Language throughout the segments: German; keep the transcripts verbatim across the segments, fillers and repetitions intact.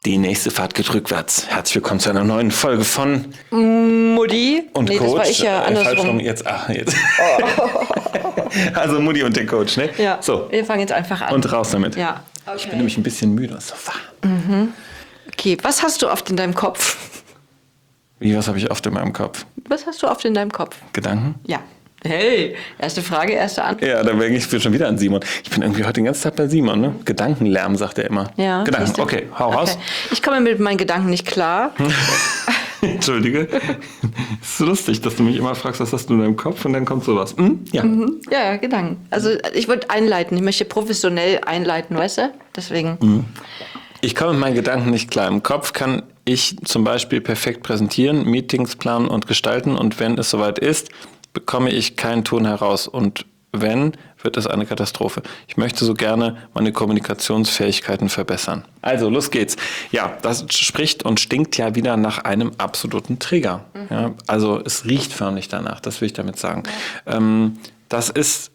Die nächste Fahrt geht rückwärts. Herzlich willkommen zu einer neuen Folge von Mutti und nee, Coach. Das war ich ja andersrum. Falsch rum, jetzt, ach, jetzt. Also Mutti und der Coach, ne? Ja, so. Wir fangen jetzt einfach an. Und raus damit. Ja. Okay. Ich bin nämlich ein bisschen müde. So. Mhm. Okay, was hast du oft in deinem Kopf? Wie, was habe ich oft in meinem Kopf? Was hast du oft in deinem Kopf? Gedanken? Ja. Hey, erste Frage, erste Antwort. Ja, da denke ich schon wieder an Simon. Ich bin irgendwie heute den ganzen Tag bei Simon, ne? Gedankenlärm, sagt er immer. Ja. Gedanken, okay, hau okay. raus. Ich komme mit meinen Gedanken nicht klar. Entschuldige. Es ist so lustig, dass du mich immer fragst, was hast du in deinem Kopf und dann kommt sowas. Hm? Ja. Mhm. Ja, Gedanken. Also ich wollte einleiten. Ich möchte professionell einleiten, weißt du? Deswegen. Mhm. Ich komme mit meinen Gedanken nicht klar. Im Kopf kann ich zum Beispiel perfekt präsentieren, Meetings planen und gestalten. Und wenn es soweit ist, bekomme ich keinen Ton heraus. Und wenn, wird es eine Katastrophe. Ich möchte so gerne meine Kommunikationsfähigkeiten verbessern. Also, los geht's. Ja, das spricht und stinkt ja wieder nach einem absoluten Trigger. Mhm. Ja, also es riecht förmlich danach, das will ich damit sagen. Ja. Ähm, das ist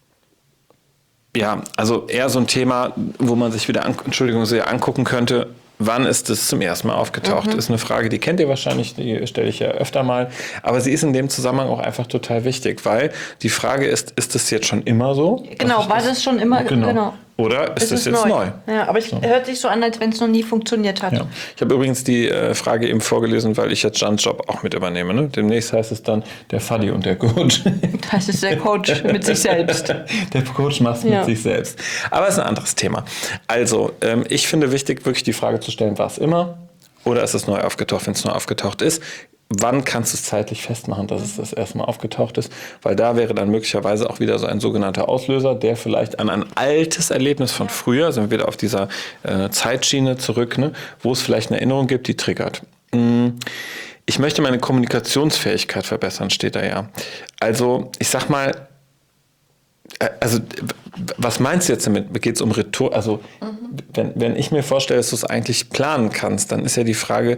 ja, also eher so ein Thema, wo man sich wieder an, Entschuldigung, sehr angucken könnte. Wann ist es zum ersten Mal aufgetaucht? Mhm. Ist eine Frage, die kennt ihr wahrscheinlich, die stelle ich ja öfter mal. Aber sie ist in dem Zusammenhang auch einfach total wichtig, weil die Frage ist, ist das jetzt schon immer so? Genau, war das schon immer, genau. genau. Oder ist es jetzt neu? neu? Ja, aber es so. Hört sich so an, als wenn es noch nie funktioniert hat. Ja. Ich habe übrigens die äh, Frage eben vorgelesen, weil ich jetzt Jans Job auch mit übernehme. Ne? Demnächst heißt es dann der Faddy und der Coach. Das ist der Coach mit sich selbst. Der Coach macht es ja. mit sich selbst. Aber es ist ein anderes Thema. Also, ähm, ich finde wichtig, wirklich die Frage zu stellen, war es immer oder ist es neu aufgetaucht? Wenn es neu aufgetaucht ist, wann kannst du es zeitlich festmachen, dass es das erste Mal aufgetaucht ist? Weil da wäre dann möglicherweise auch wieder so ein sogenannter Auslöser, der vielleicht an ein altes Erlebnis von früher, sind wir wieder auf dieser äh, Zeitschiene zurück, ne, wo es vielleicht eine Erinnerung gibt, die triggert. Ich möchte meine Kommunikationsfähigkeit verbessern, steht da ja. Also ich sag mal, also was meinst du jetzt damit? Geht es um Rhetor? Also mhm. wenn, wenn ich mir vorstelle, dass du es eigentlich planen kannst, dann ist ja die Frage,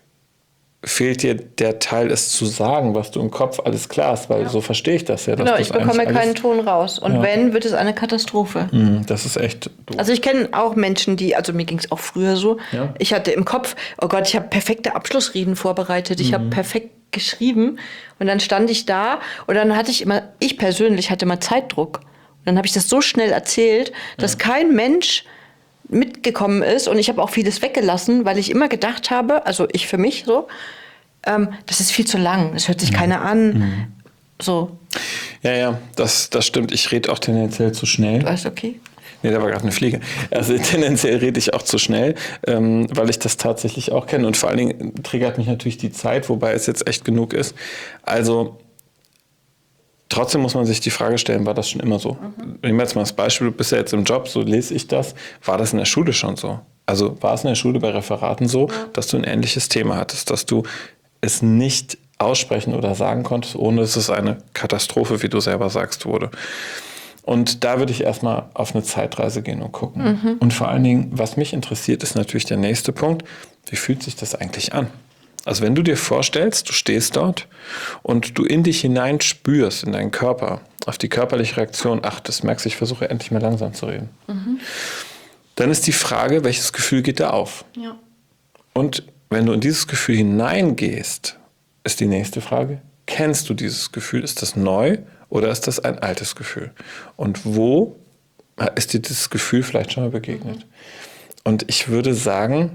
fehlt dir der Teil, es zu sagen, was du im Kopf alles klar hast, weil ja. so verstehe ich das ja. Genau, ich bekomme keinen Ton raus. Und ja. wenn, wird es eine Katastrophe. Mm, das ist echt doof. Also ich kenne auch Menschen, die, also mir ging es auch früher so, ja. ich hatte im Kopf, oh Gott, ich habe perfekte Abschlussreden vorbereitet, ich mhm. habe perfekt geschrieben und dann stand ich da und dann hatte ich immer, ich persönlich hatte immer Zeitdruck. Und dann habe ich das so schnell erzählt, dass ja. kein Mensch mitgekommen ist und ich habe auch vieles weggelassen, weil ich immer gedacht habe, also ich für mich so, ähm, das ist viel zu lang, das hört sich mhm. keiner an. Mhm. So. Ja, ja, das, das stimmt. Ich rede auch tendenziell zu schnell. Du weißt, okay. Nee, da war gerade eine Fliege. Also tendenziell rede ich auch zu schnell, ähm, weil ich das tatsächlich auch kenne. Und vor allen Dingen triggert mich natürlich die Zeit, wobei es jetzt echt genug ist. Also trotzdem muss man sich die Frage stellen, war das schon immer so? Mhm. Nehmen wir jetzt mal das Beispiel, du bist ja jetzt im Job, so lese ich das. War das in der Schule schon so? Also war es in der Schule bei Referaten so, ja. dass du ein ähnliches Thema hattest, dass du es nicht aussprechen oder sagen konntest, ohne dass es eine Katastrophe, wie du selber sagst, wurde? Und da würde ich erstmal auf eine Zeitreise gehen und gucken. Mhm. Und vor allen Dingen, was mich interessiert, ist natürlich der nächste Punkt. Wie fühlt sich das eigentlich an? Also wenn du dir vorstellst, du stehst dort und du in dich hinein spürst, in deinen Körper, auf die körperliche Reaktion achtest, merkst du, ich versuche endlich mal langsam zu reden. Mhm. Dann ist die Frage, welches Gefühl geht da auf? Ja. Und wenn du in dieses Gefühl hineingehst, ist die nächste Frage, kennst du dieses Gefühl? Ist das neu oder ist das ein altes Gefühl? Und wo ist dir dieses Gefühl vielleicht schon mal begegnet? Mhm. Und ich würde sagen,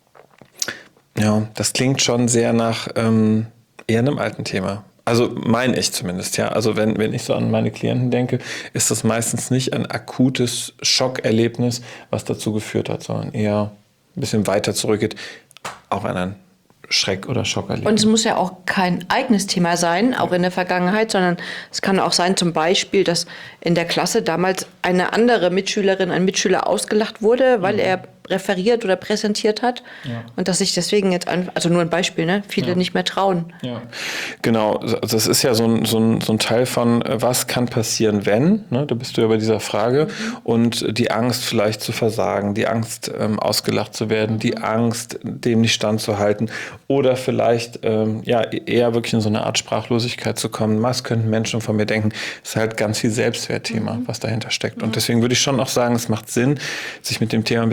ja, das klingt schon sehr nach ähm, eher einem alten Thema. Also meine ich zumindest, ja. Also wenn, wenn ich so an meine Klienten denke, ist das meistens nicht ein akutes Schockerlebnis, was dazu geführt hat, sondern eher ein bisschen weiter zurückgeht, auch an ein Schreck- oder Schockerlebnis. Und es muss ja auch kein eigenes Thema sein, auch in der Vergangenheit, sondern es kann auch sein, zum Beispiel, dass in der Klasse damals eine andere Mitschülerin, ein Mitschüler ausgelacht wurde, weil mhm. er referiert oder präsentiert hat. Ja. Und dass sich deswegen jetzt, also nur ein Beispiel, ne, viele ja. nicht mehr trauen. Ja. Genau, das ist ja so ein, so ein, so ein Teil von, was kann passieren, wenn, ne, da bist du ja bei dieser Frage, mhm. und die Angst vielleicht zu versagen, die Angst ähm, ausgelacht zu werden, mhm. die Angst, dem nicht standzuhalten oder vielleicht ähm, ja, eher wirklich in so eine Art Sprachlosigkeit zu kommen. Was könnten Menschen von mir denken? Das ist halt ganz viel Selbstwertthema, mhm. was dahinter steckt. Mhm. Und deswegen würde ich schon auch sagen, es macht Sinn, sich mit dem Thema ein bisschen mehr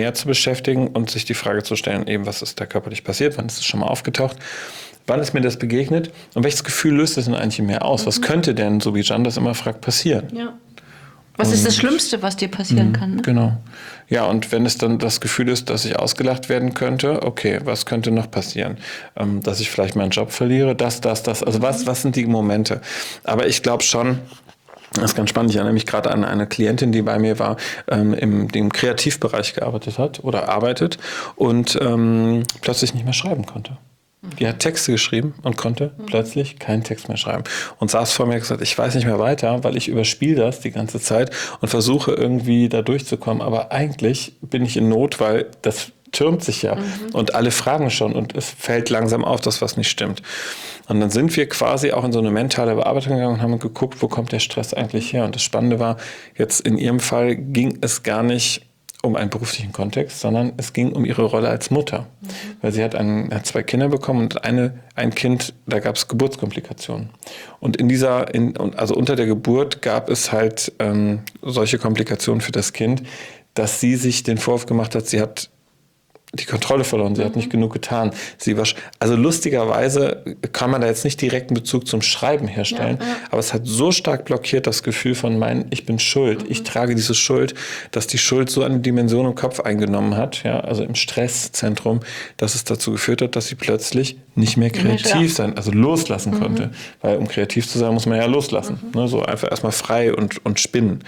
mehr zu beschäftigen und sich die Frage zu stellen, eben, was ist da körperlich passiert, wann ist es schon mal aufgetaucht, wann ist mir das begegnet und welches Gefühl löst es denn eigentlich in mir aus? Mhm. Was könnte denn, so wie Jan das immer fragt, passieren? Ja. Was ist das Schlimmste, was dir passieren mh, kann? Ne? Genau. Ja, und wenn es dann das Gefühl ist, dass ich ausgelacht werden könnte, okay, was könnte noch passieren? Ähm, dass ich vielleicht meinen Job verliere, das, das, das. Also was, was sind die Momente? Aber ich glaube schon, das ist ganz spannend. Ich erinnere mich gerade an eine Klientin, die bei mir war, ähm, im dem Kreativbereich gearbeitet hat oder arbeitet und ähm, plötzlich nicht mehr schreiben konnte. Die hat Texte geschrieben und konnte mhm. plötzlich keinen Text mehr schreiben. Und saß vor mir und gesagt, ich weiß nicht mehr weiter, weil ich überspiele das die ganze Zeit und versuche irgendwie da durchzukommen. Aber eigentlich bin ich in Not, weil das türmt sich ja. Mhm. Und alle fragen schon und es fällt langsam auf, dass was nicht stimmt. Und dann sind wir quasi auch in so eine mentale Bearbeitung gegangen und haben geguckt, wo kommt der Stress eigentlich her. Und das Spannende war, jetzt in ihrem Fall ging es gar nicht um einen beruflichen Kontext, sondern es ging um ihre Rolle als Mutter. Mhm. Weil sie hat, einen, hat zwei Kinder bekommen und eine, ein Kind, da gab es Geburtskomplikationen. Und in dieser, in, also unter der Geburt gab es halt ähm, solche Komplikationen für das Kind, dass sie sich den Vorwurf gemacht hat, sie hat die Kontrolle verloren, sie mhm. hat nicht genug getan. Sie war, also lustigerweise kann man da jetzt nicht direkten Bezug zum Schreiben herstellen, ja, ja. aber es hat so stark blockiert das Gefühl von mein, ich bin schuld, mhm. ich trage diese Schuld, dass die Schuld so eine Dimension im Kopf eingenommen hat, ja, also im Stresszentrum, dass es dazu geführt hat, dass sie plötzlich nicht mehr kreativ ja. sein, also loslassen mhm. konnte. Weil um kreativ zu sein, muss man ja loslassen. Mhm. Ne, so einfach erstmal frei und, und spinnen.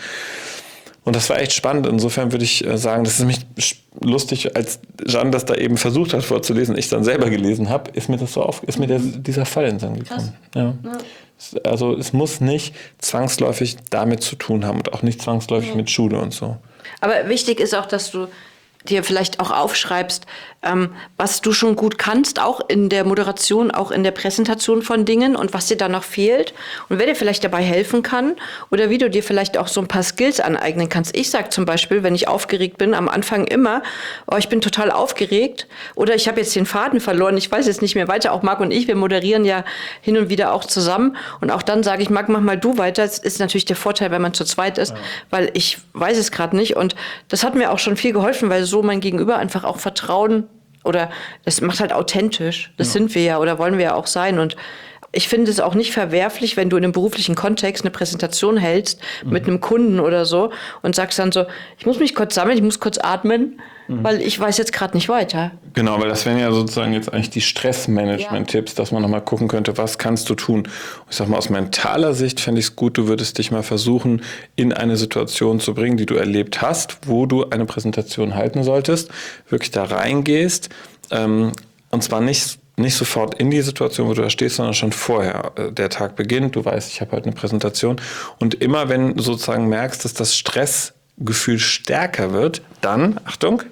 Und das war echt spannend. Insofern würde ich sagen, das ist nämlich lustig, als Jan das da eben versucht hat vorzulesen, ich dann selber gelesen habe, ist mir das so auf, ist mir der, dieser Fall in den Sinn gekommen. Ja. Ja. Also es muss nicht zwangsläufig damit zu tun haben und auch nicht zwangsläufig ja. mit Schule und so. Aber wichtig ist auch, dass du dir vielleicht auch aufschreibst, ähm, was du schon gut kannst, auch in der Moderation, auch in der Präsentation von Dingen und was dir da noch fehlt und wer dir vielleicht dabei helfen kann oder wie du dir vielleicht auch so ein paar Skills aneignen kannst. Ich sage zum Beispiel, wenn ich aufgeregt bin, am Anfang immer, oh, ich bin total aufgeregt oder ich habe jetzt den Faden verloren, ich weiß jetzt nicht mehr weiter. Auch Marc und ich, wir moderieren ja hin und wieder auch zusammen und auch dann sage ich, Marc, mach mal du weiter. Das ist natürlich der Vorteil, wenn man zu zweit ist, ja. weil ich weiß es gerade nicht und das hat mir auch schon viel geholfen, weil so mein Gegenüber einfach auch Vertrauen oder das macht halt authentisch. Das ja. sind wir ja oder wollen wir ja auch sein. Und ich finde es auch nicht verwerflich, wenn du in einem beruflichen Kontext eine Präsentation hältst mhm. mit einem Kunden oder so und sagst dann so, ich muss mich kurz sammeln, ich muss kurz atmen, mhm. weil ich weiß jetzt gerade nicht weiter. Genau, weil das wären ja sozusagen jetzt eigentlich die Stressmanagement-Tipps, ja. dass man nochmal gucken könnte, was kannst du tun. Ich sag mal, aus mentaler Sicht fände ich es gut, du würdest dich mal versuchen, in eine Situation zu bringen, die du erlebt hast, wo du eine Präsentation halten solltest, wirklich da reingehst, ähm, und zwar nicht nicht sofort in die Situation, wo du da stehst, sondern schon vorher. Der Tag beginnt, du weißt, ich habe heute eine Präsentation. Und immer wenn du sozusagen merkst, dass das Stressgefühl stärker wird, dann, Achtung,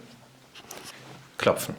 klopfen.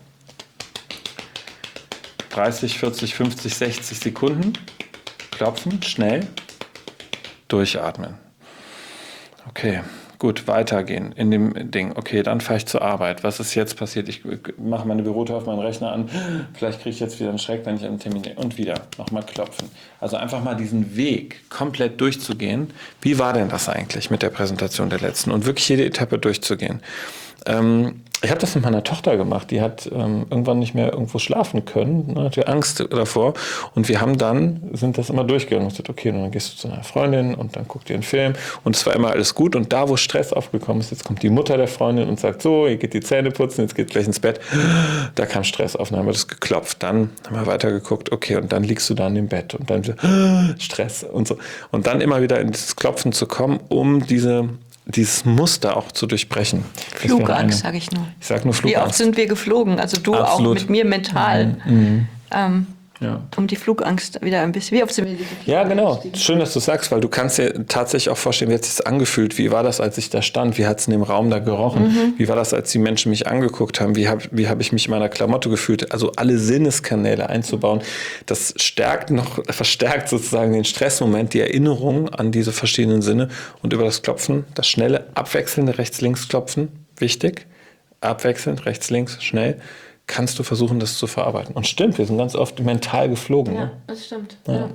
dreißig, vierzig, fünfzig, sechzig Sekunden. Klopfen, schnell, durchatmen. Okay. Gut, weitergehen in dem Ding. Okay, dann fahre ich zur Arbeit. Was ist jetzt passiert? Ich mache meine Bürotür auf meinen Rechner an. Vielleicht kriege ich jetzt wieder einen Schreck, wenn ich einen Termin nehme. Und wieder nochmal klopfen. Also einfach mal diesen Weg komplett durchzugehen. Wie war denn das eigentlich mit der Präsentation der letzten? Und wirklich jede Etappe durchzugehen. Ähm, ich habe das mit meiner Tochter gemacht. Die hat ähm, irgendwann nicht mehr irgendwo schlafen können. Ne, hatte Angst davor. Und wir haben dann, sind das immer durchgegangen. Und gesagt, okay, dann gehst du zu einer Freundin und dann guckt ihr einen Film. Und es war immer alles gut. Und da, wo Stress aufgekommen ist, jetzt kommt die Mutter der Freundin und sagt, so, ihr geht die Zähne putzen, jetzt geht gleich ins Bett. Da kam Stress auf, dann haben wir das geklopft. Dann haben wir weitergeguckt, okay, und dann liegst du da im Bett. Und dann Stress und so. Und dann immer wieder ins Klopfen zu kommen, um diese... dieses Muster auch zu durchbrechen. Flugangst, sage ich nur. Ich sage nur Flugangst. Wie oft sind wir geflogen? Also du Absolut. Auch mit mir mental. Mhm. Ähm, ja. Um die Flugangst wieder ein bisschen. Wie oft sind wir geflogen? Ja, genau. Schön, dass du sagst, weil du kannst dir tatsächlich auch vorstellen, wie hat es sich angefühlt? Wie war das, als ich da stand? Wie hat es in dem Raum da gerochen? Mhm. Wie war das, als die Menschen mich angeguckt haben? Wie habe wie hab ich mich in meiner Klamotte gefühlt? Also alle Sinneskanäle einzubauen, das stärkt noch, verstärkt sozusagen den Stressmoment, die Erinnerung an diese verschiedenen Sinne und über das Klopfen, das schnelle, abwechselnde Rechts-Links-Klopfen, wichtig, abwechselnd, rechts, links, schnell, kannst du versuchen, das zu verarbeiten. Und stimmt, wir sind ganz oft mental geflogen. Ja, ne? das stimmt. Ja. Ja.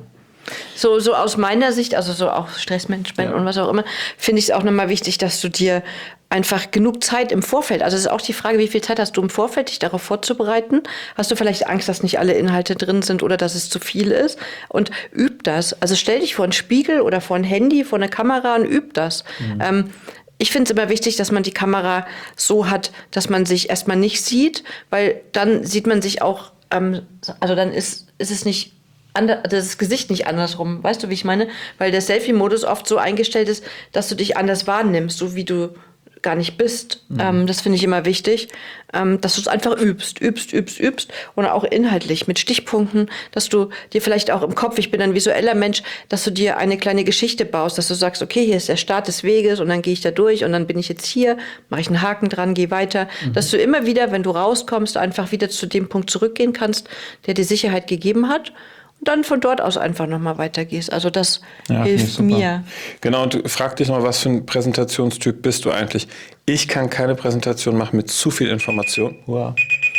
So, so aus meiner Sicht, also so auch Stressmanagement ja. und was auch immer, finde ich es auch nochmal wichtig, dass du dir einfach genug Zeit im Vorfeld, also es ist auch die Frage, wie viel Zeit hast du im Vorfeld, dich darauf vorzubereiten? Hast du vielleicht Angst, dass nicht alle Inhalte drin sind oder dass es zu viel ist? Und üb das. Also stell dich vor einen Spiegel oder vor ein Handy, vor eine Kamera und üb das. Mhm. Ähm, ich finde es immer wichtig, dass man die Kamera so hat, dass man sich erstmal nicht sieht, weil dann sieht man sich auch, ähm, also dann ist, ist es nicht Ander, das Gesicht nicht andersrum. Weißt du, wie ich meine? Weil der Selfie-Modus oft so eingestellt ist, dass du dich anders wahrnimmst, so wie du gar nicht bist. Mhm. Ähm, das finde ich immer wichtig, ähm, dass du es einfach übst, übst, übst, übst und auch inhaltlich mit Stichpunkten, dass du dir vielleicht auch im Kopf, ich bin ein visueller Mensch, dass du dir eine kleine Geschichte baust, dass du sagst, okay, hier ist der Start des Weges und dann gehe ich da durch und dann bin ich jetzt hier, mache ich einen Haken dran, gehe weiter, mhm. dass du immer wieder, wenn du rauskommst, einfach wieder zu dem Punkt zurückgehen kannst, der dir Sicherheit gegeben hat. Und dann von dort aus einfach nochmal weitergehst. Also das ja, hilft mir. Genau, und frag dich mal, was für ein Präsentationstyp bist du eigentlich? Ich kann keine Präsentation machen mit zu viel Information. Wow.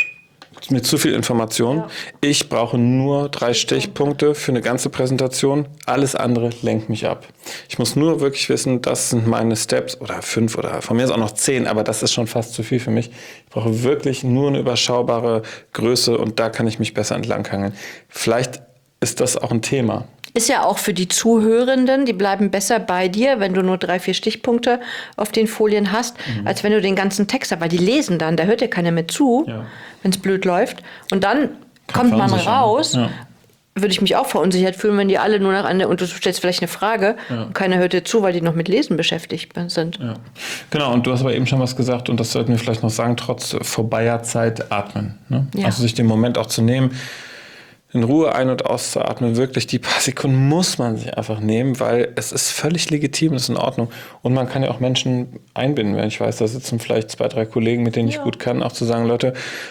Mit zu viel Information. Ja. Ich brauche nur drei Stichpunkte für eine ganze Präsentation. Alles andere lenkt mich ab. Ich muss nur wirklich wissen, das sind meine Steps oder fünf oder von mir ist auch noch zehn, aber das ist schon fast zu viel für mich. Ich brauche wirklich nur eine überschaubare Größe und da kann ich mich besser entlanghangeln. Vielleicht ist das auch ein Thema. Ist ja auch für die Zuhörenden, die bleiben besser bei dir, wenn du nur drei, vier Stichpunkte auf den Folien hast, mhm. als wenn du den ganzen Text hast, weil die lesen dann, da hört ja keiner mehr zu, ja. wenn es blöd läuft. Und dann Kann kommt man raus, ja. würde ich mich auch verunsichert fühlen, wenn die alle nur nach einer, und du stellst vielleicht eine Frage ja. und keiner hört dir zu, weil die noch mit Lesen beschäftigt sind. Ja. Genau, und du hast aber eben schon was gesagt, und das sollten wir vielleicht noch sagen, trotz vorbeier Zeit atmen. Ne? Ja. Also sich den Moment auch zu nehmen, in Ruhe ein- und auszuatmen, wirklich die paar Sekunden muss man sich einfach nehmen, weil es ist völlig legitim, das ist in Ordnung. Und man kann ja auch Menschen einbinden, wenn ich weiß, da sitzen vielleicht zwei, drei Kollegen, mit denen ja. ich gut kann, auch zu sagen, Leute,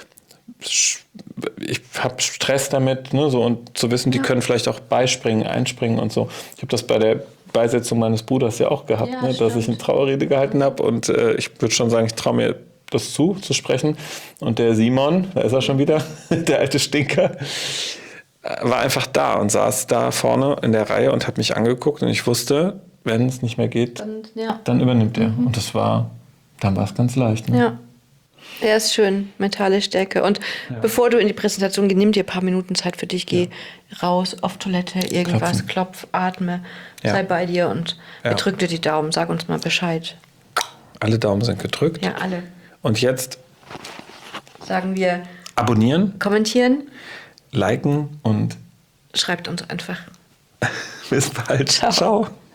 ich habe Stress damit, ne, so, und zu wissen, die ja. können vielleicht auch beispringen, einspringen und so. Ich habe das bei der Beisetzung meines Bruders ja auch gehabt, ja, ne, dass ich eine Trauerrede gehalten habe und äh, ich würde schon sagen, ich traue mir das zu, zu sprechen. Und der Simon, da ist er schon wieder, der alte Stinker, war einfach da und saß da vorne in der Reihe und hat mich angeguckt und ich wusste, wenn es nicht mehr geht, dann, ja. dann übernimmt er. Mhm. Und das war, dann war es ganz leicht. Ne? Ja, er ist schön, mentale Stärke. Und ja. bevor du in die Präsentation gehst, nimm dir ein paar Minuten Zeit für dich, geh ja. raus, auf Toilette, irgendwas, Klopfen. klopf, atme, ja. sei bei dir und ja. drück dir die Daumen, sag uns mal Bescheid. Alle Daumen sind gedrückt. Ja, alle. Und jetzt sagen wir abonnieren, kommentieren, liken und schreibt uns einfach. Bis bald. Ciao. Ciao.